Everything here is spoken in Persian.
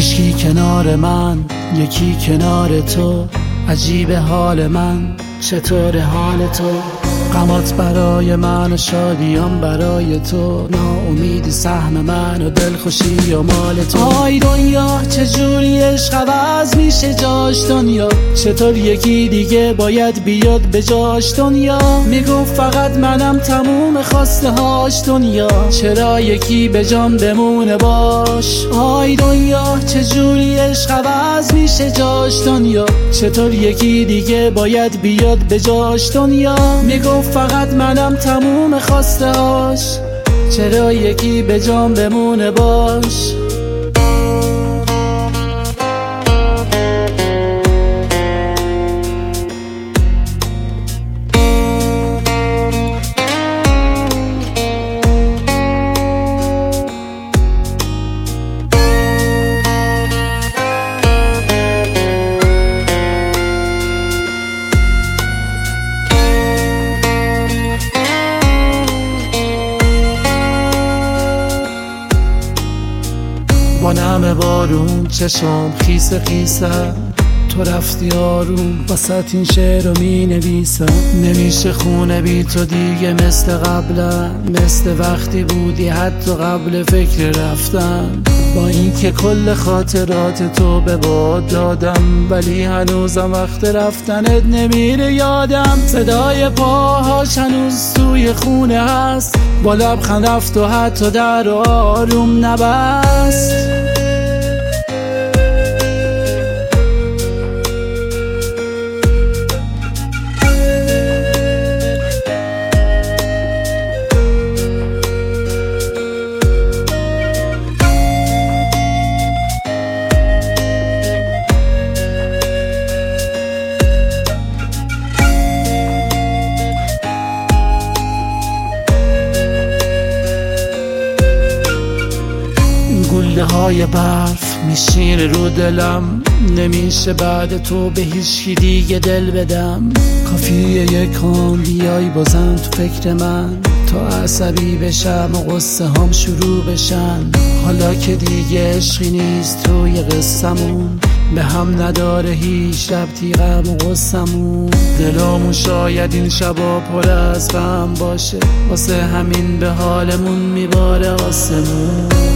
هیچکی کنار من، یکی کنار تو. عجیب حال من، چطور حال تو؟ غمات برای من و شادیام برای تو. ناامیدی سهم من و دلخوشی و مال تو. آی دنیا چجوری عشق عوض میشه جاش دنیا؟ چطور یکی دیگه باید بیاد به جاش دنیا؟ میگفت فقط منم تموم خواسته هاش دنیا. چرا یکی به جان بمونه باش؟ آی دنیا چجوری عشق عوض میشه جاش دنیا؟ چطور یکی دیگه باید بیاد به جاش دنیا؟ میگفت فقط منم تموم خواسته هاش. چرا یکی به جان بمونه باش؟ با نم بارون چشم خیس خیسه، تو رفتی آروم وسط این شعر رو می نویسم. نمیشه خونه بی تو دیگه مثل قبلا، مثل وقتی بودی حتی قبل فکر رفتن. با اینکه کل خاطرات تو به باد دادم، ولی هنوزم وقت رفتنت نمیره یادم. صدای پاهاش هنوز توی خونه هست، با لبخند رفت و حتی در آروم نبست. گوله های برف میشینه رو دلم، نمیشه بعد تو به هیچی دیگه دل بدم. کافیه یک آن بیای بازم تو فکر من، تا عصبی بشم و قصه هم شروع بشن. حالا که دیگه عشقی نیست توی قصمون، به هم نداره هیچ ربطی غم و قصمون. دلامون شاید این شبا پر از غم باشه، واسه همین به حالمون میباره آسمون.